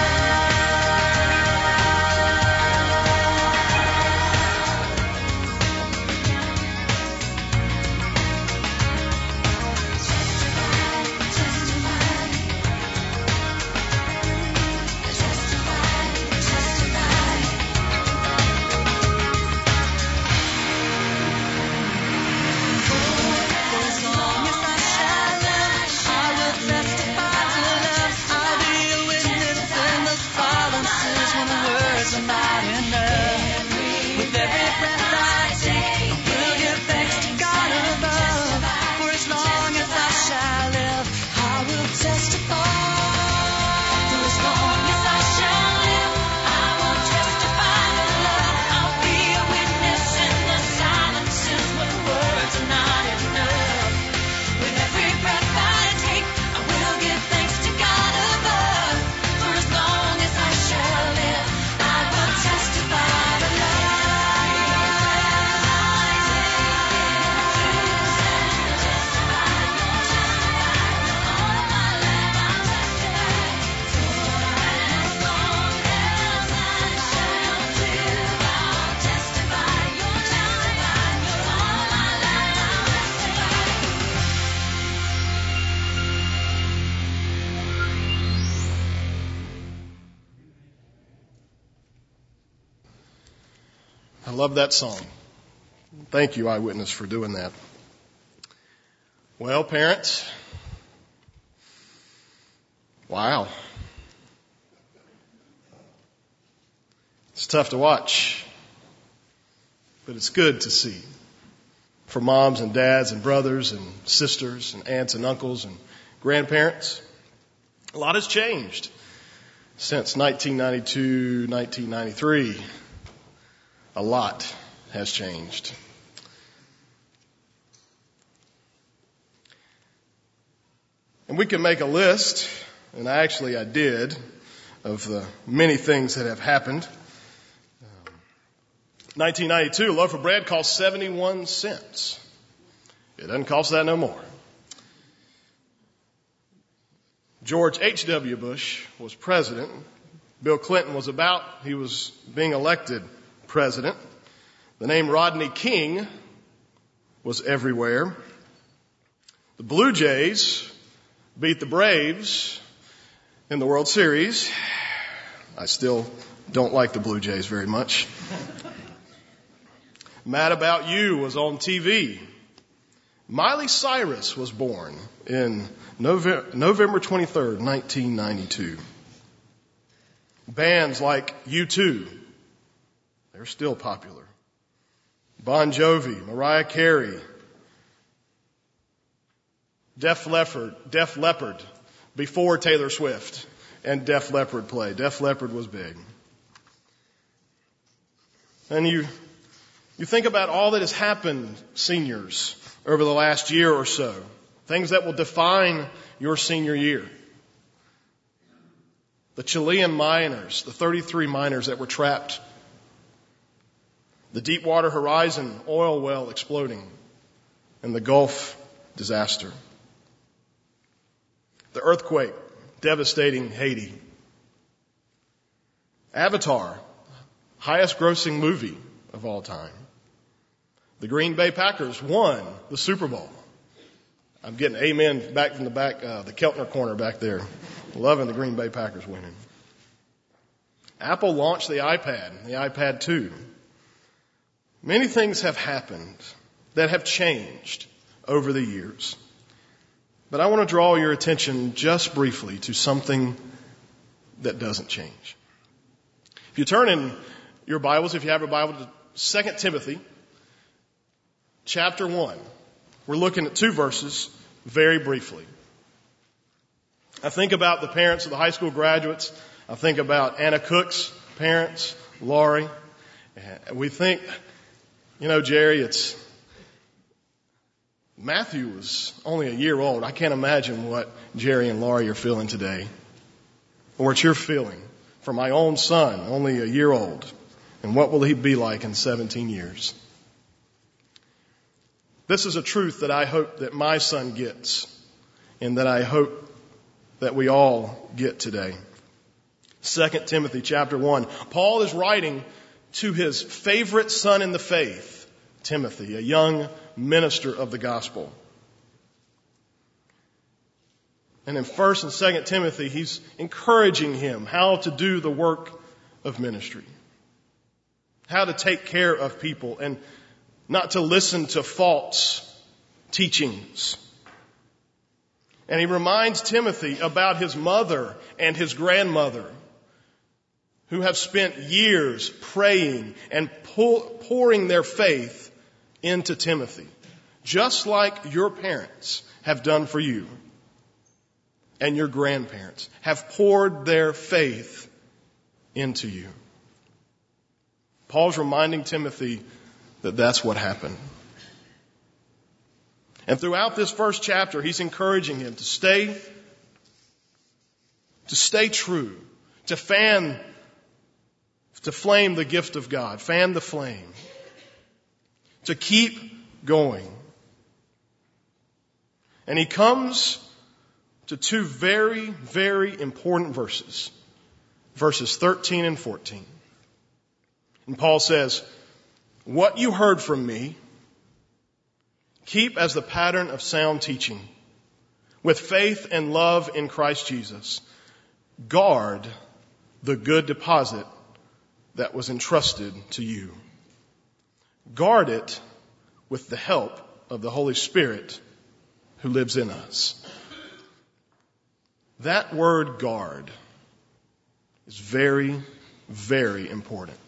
I love that song. Thank you, Eyewitness, for doing that. Well, parents, wow. It's tough to watch, but it's good to see. For moms and dads and brothers and sisters and aunts and uncles and grandparents, a lot has changed since nineteen ninety-two, nineteen ninety-three. A lot has changed. And we can make a list, and actually I did, of the many things that have happened. Um, nineteen ninety-two, a loaf of bread cost seventy-one cents. It doesn't cost that no more. George H W Bush was president. Bill Clinton was about, he was being elected president. The name Rodney King was everywhere. The Blue Jays beat the Braves in the World Series. I still don't like the Blue Jays very much. Mad About You was on T V. Miley Cyrus was born in November twenty-third, nineteen ninety-two. Bands like U two, they're still popular. Bon Jovi, Mariah Carey, Def Leppard, Def Leppard, before Taylor Swift and Def Leppard played. Def Leppard was big. And you, you think about all that has happened, seniors, over the last year or so. Things that will define your senior year. The Chilean miners, the thirty-three miners that were trapped. The Deepwater Horizon oil well exploding. And the Gulf disaster. The earthquake devastating Haiti. Avatar, highest grossing movie of all time. The Green Bay Packers won the Super Bowl. I'm getting amen back from the back, uh, the Keltner corner back there. Loving the Green Bay Packers winning. Apple launched the iPad, the iPad two. Many things have happened that have changed over the years. But I want to draw your attention just briefly to something that doesn't change. If you turn in your Bibles, if you have a Bible, to Second Timothy chapter one. We're looking at two verses very briefly. I think about the parents of the high school graduates. I think about Anna Cook's parents, Laurie. And we think, you know, Jerry, it's Matthew was only a year old. I can't imagine what Jerry and Laurie are feeling today, or what you're feeling for my own son, only a year old. And what will he be like in seventeen years? This is a truth that I hope that my son gets, and that I hope that we all get today. Second Timothy chapter one. Paul is writing to his favorite son in the faith, Timothy, a young minister of the gospel. And in First and Second Timothy, he's encouraging him how to do the work of ministry, how to take care of people, and not to listen to false teachings. And he reminds Timothy about his mother and his grandmother, who have spent years praying and pouring their faith into Timothy, just like your parents have done for you, and your grandparents have poured their faith into you. Paul's reminding Timothy that that's what happened. And throughout this first chapter, he's encouraging him to stay, to stay true, to fan, to flame the gift of God, fan the flame, to keep going. And he comes to two very, very important verses, verses thirteen and fourteen. And Paul says, "What you heard from me, keep as the pattern of sound teaching, with faith and love in Christ Jesus. Guard the good deposit that was entrusted to you. Guard it with the help of the Holy Spirit who lives in us." That word guard is very, very important.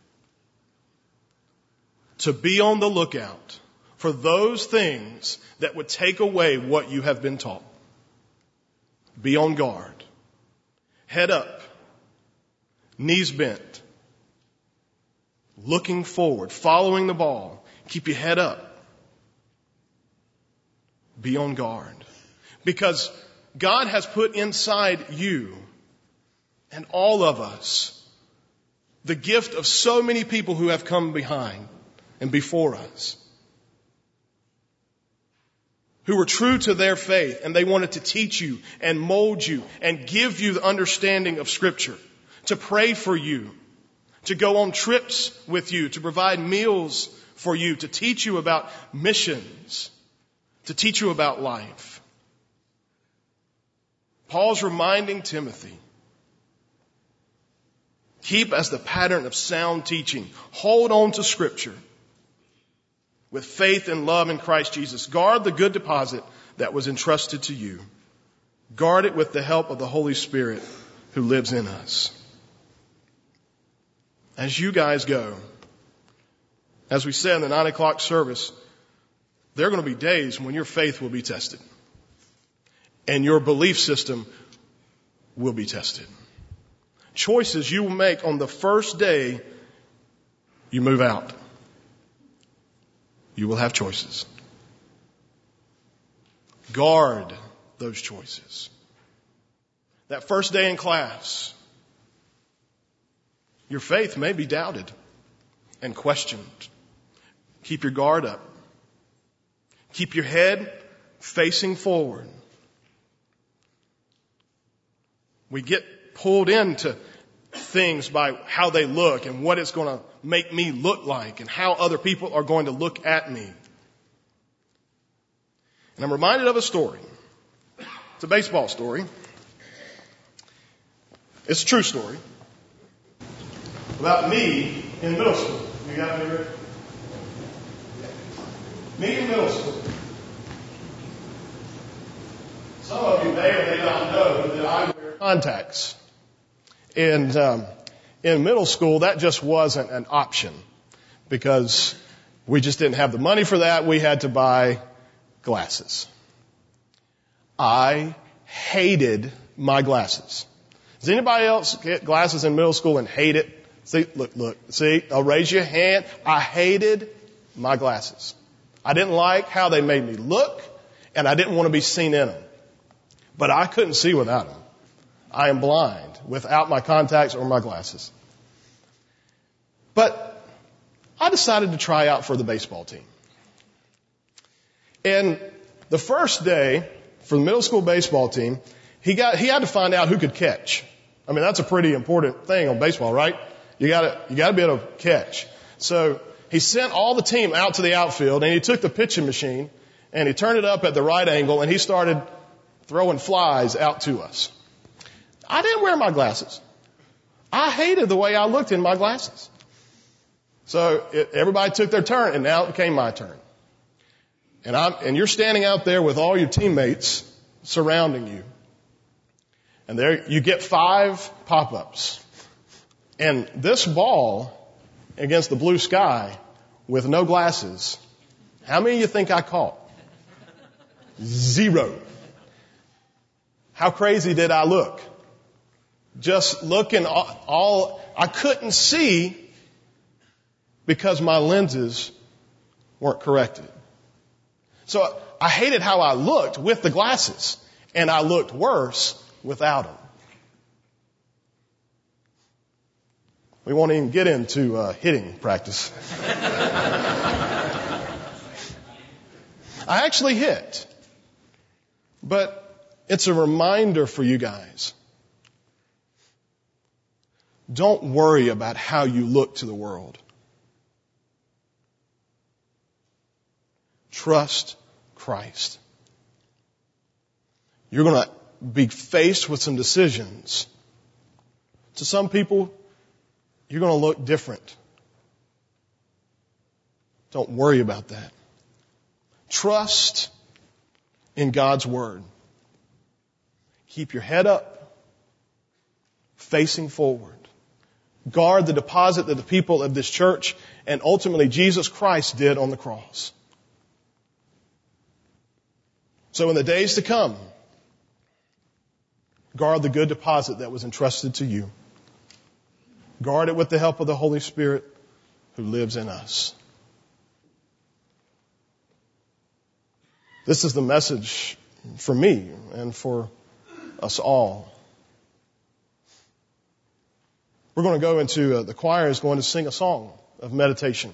To be on the lookout for those things that would take away what you have been taught. Be on guard. Head up. Knees bent. Looking forward. Following the ball. Keep your head up. Be on guard. Because God has put inside you and all of us the gift of so many people who have come behind and before us, who were true to their faith, and they wanted to teach you and mold you and give you the understanding of Scripture, to pray for you, to go on trips with you, to provide meals for you, to teach you about missions, to teach you about life. Paul's reminding Timothy, keep as the pattern of sound teaching. Hold on to Scripture with faith and love in Christ Jesus. Guard the good deposit that was entrusted to you. Guard it with the help of the Holy Spirit who lives in us. As you guys go, as we said in the nine o'clock service, there are going to be days when your faith will be tested and your belief system will be tested. Choices you will make on the first day you move out. You will have choices. Guard those choices. That first day in class, your faith may be doubted and questioned. Keep your guard up. Keep your head facing forward. We get pulled into things by how they look and what it's going to make me look like and how other people are going to look at me. And I'm reminded of a story. It's a baseball story. It's a true story about me in middle school. You got me, Rick? Me in middle school. Some of you may or may not know that I wear contacts. And um, in middle school, that just wasn't an option because we just didn't have the money for that. We had to buy glasses. I hated my glasses. Does anybody else get glasses in middle school and hate it? See, look, look, see, I'll raise your hand. I hated my glasses. I didn't like how they made me look, and I didn't want to be seen in them. But I couldn't see without them. I am blind without my contacts or my glasses. But I decided to try out for the baseball team. And the first day for the middle school baseball team, he got he had to find out who could catch. I mean, that's a pretty important thing on baseball, right? You gotta you gotta be able to catch. So he sent all the team out to the outfield, and he took the pitching machine and he turned it up at the right angle, and he started throwing flies out to us. I didn't wear my glasses. I hated the way I looked in my glasses. So it, everybody took their turn, and now it became my turn. And I'm, and you're standing out there with all your teammates surrounding you. And there you get five pop-ups. And this ball against the blue sky with no glasses, how many of you think I caught? Zero. How crazy did I look? Just looking all, all, I couldn't see because my lenses weren't corrected. So I hated how I looked with the glasses, and I looked worse without them. We won't even get into uh, hitting practice. I actually hit. But it's a reminder for you guys. Don't worry about how you look to the world. Trust Christ. You're going to be faced with some decisions. To some people, you're going to look different. Don't worry about that. Trust in God's Word. Keep your head up, facing forward. Guard the deposit that the people of this church and ultimately Jesus Christ did on the cross. So in the days to come, guard the good deposit that was entrusted to you. Guard it with the help of the Holy Spirit who lives in us. This is the message for me and for us all. We're going to go into, uh, the choir is going to sing a song of meditation.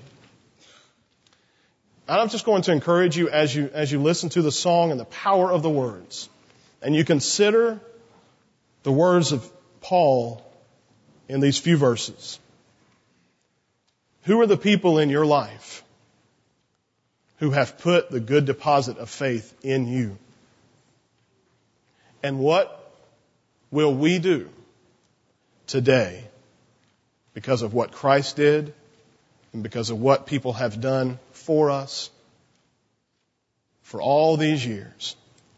And I'm just going to encourage you as you, as you listen to the song and the power of the words, and you consider the words of Paul in these few verses. Who are the people in your life who have put the good deposit of faith in you? And what will we do today because of what Christ did and because of what people have done for us for all these years,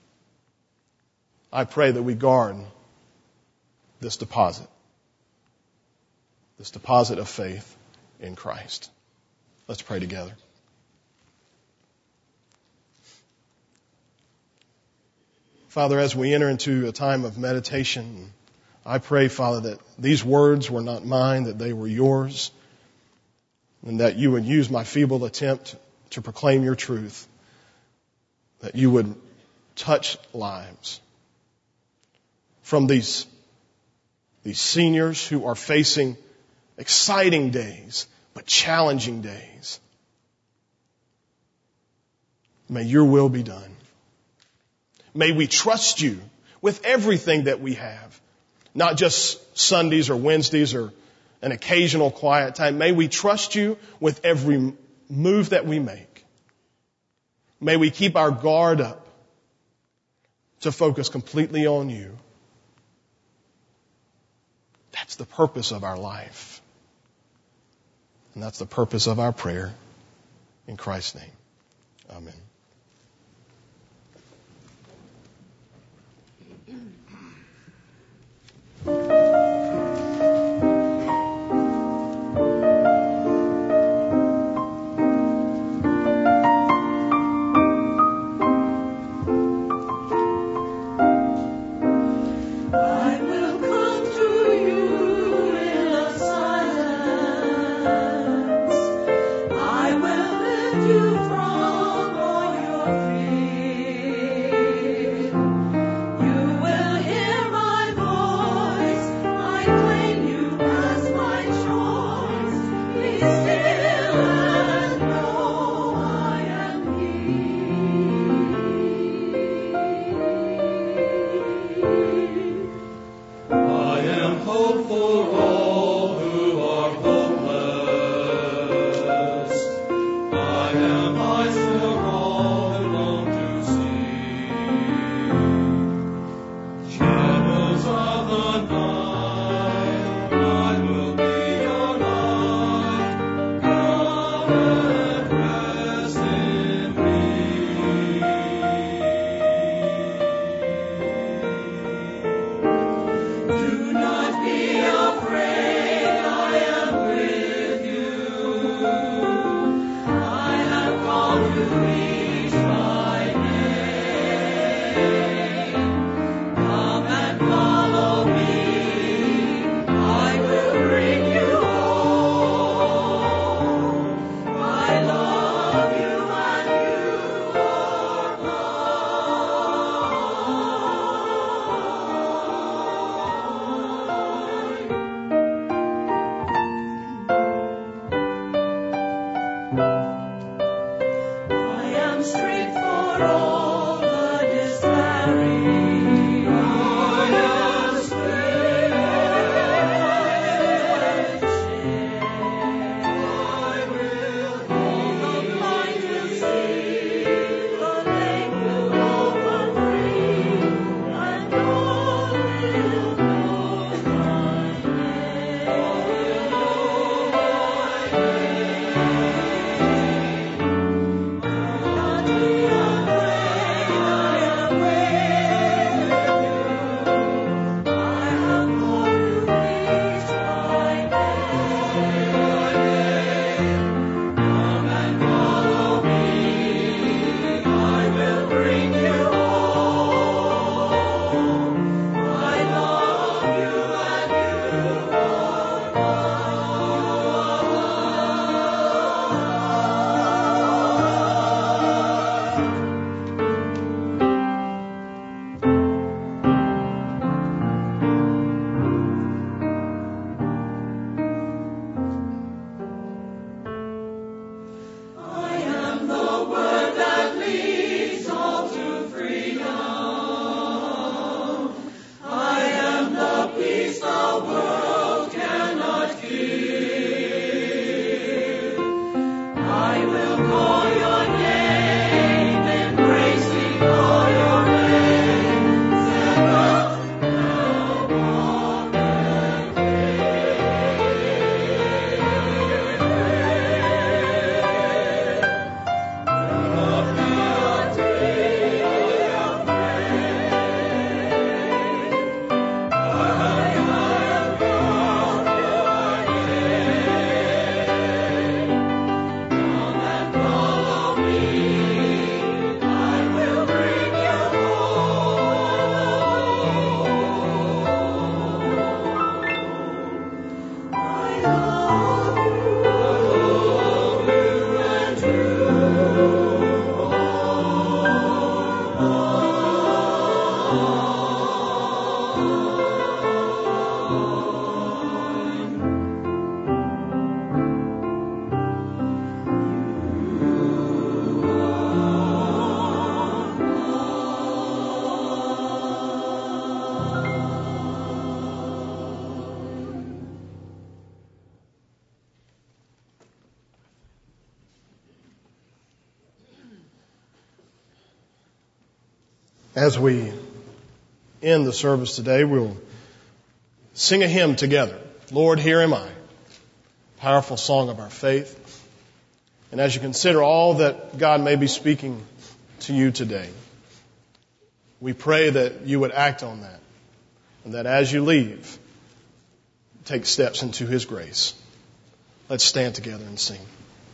I pray that we guard this deposit, this deposit of faith in Christ. Let's pray together. Father, as we enter into a time of meditation, I pray, Father, that these words were not mine, that they were yours, and that you would use my feeble attempt to proclaim your truth, that you would touch lives from these, these seniors who are facing exciting days, but challenging days. May your will be done. May we trust you with everything that we have, not just Sundays or Wednesdays or an occasional quiet time. May we trust you with every move that we make. May we keep our guard up to focus completely on you. That's the purpose of our life. And that's the purpose of our prayer. In Christ's name, amen. As we end the service today, we'll sing a hymn together. Lord, here am I. Powerful song of our faith. And as you consider all that God may be speaking to you today, we pray that you would act on that. And that as you leave, take steps into His grace. Let's stand together and sing.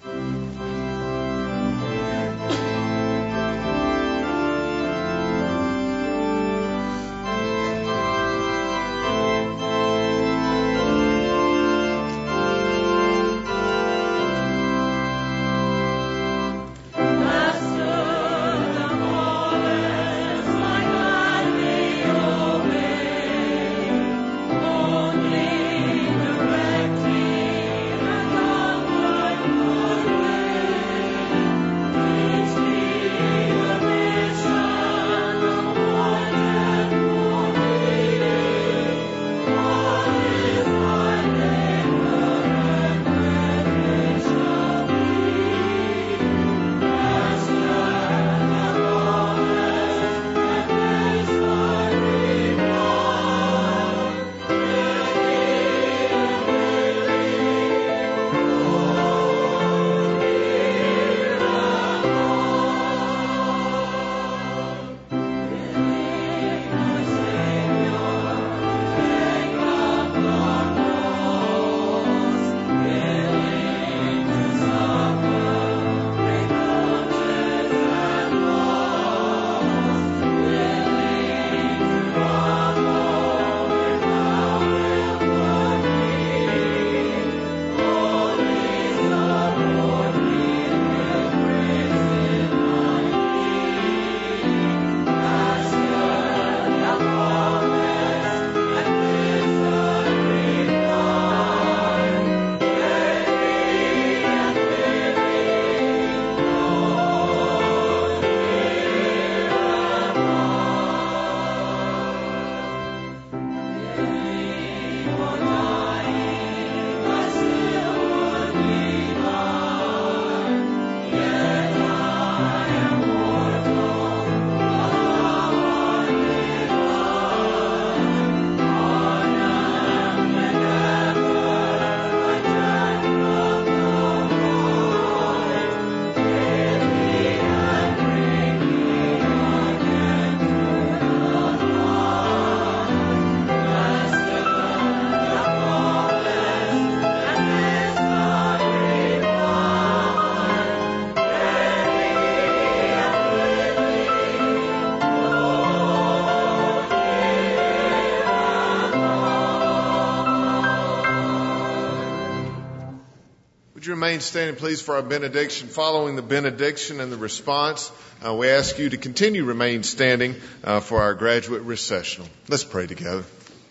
Remain standing, please, for our benediction. Following the benediction and the response, uh, we ask you to continue remain standing uh, for our graduate recessional. Let's pray together.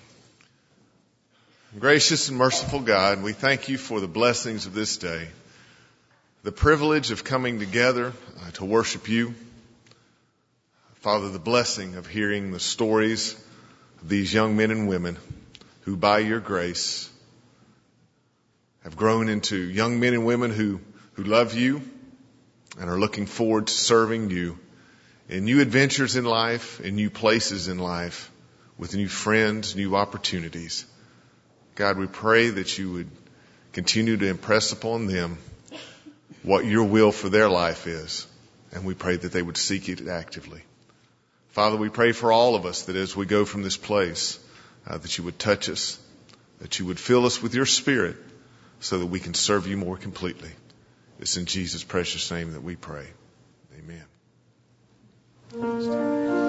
Gracious and merciful God, we thank you for the blessings of this day, the privilege of coming together uh, to worship you. Father, the blessing of hearing the stories of these young men and women who, by your grace, have grown into young men and women who, who love you and are looking forward to serving you in new adventures in life, in new places in life, with new friends, new opportunities. God, we pray that you would continue to impress upon them what your will for their life is, and we pray that they would seek it actively. Father, we pray for all of us that as we go from this place, uh, that you would touch us, that you would fill us with your Spirit, so that we can serve you more completely. It's in Jesus' precious name that we pray. Amen.